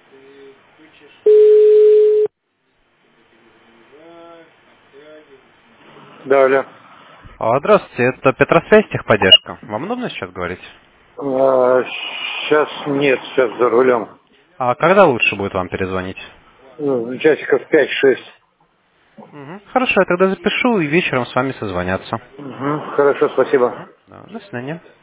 Да, алло. Здравствуйте, это Петросвязь, техподдержка. Вам удобно сейчас говорить? Сейчас нет, сейчас за рулем. А когда лучше будет вам перезвонить? Часиков 5-6. Хорошо, я тогда запишу и вечером с вами созвонятся. Хорошо, спасибо. Да, до свидания.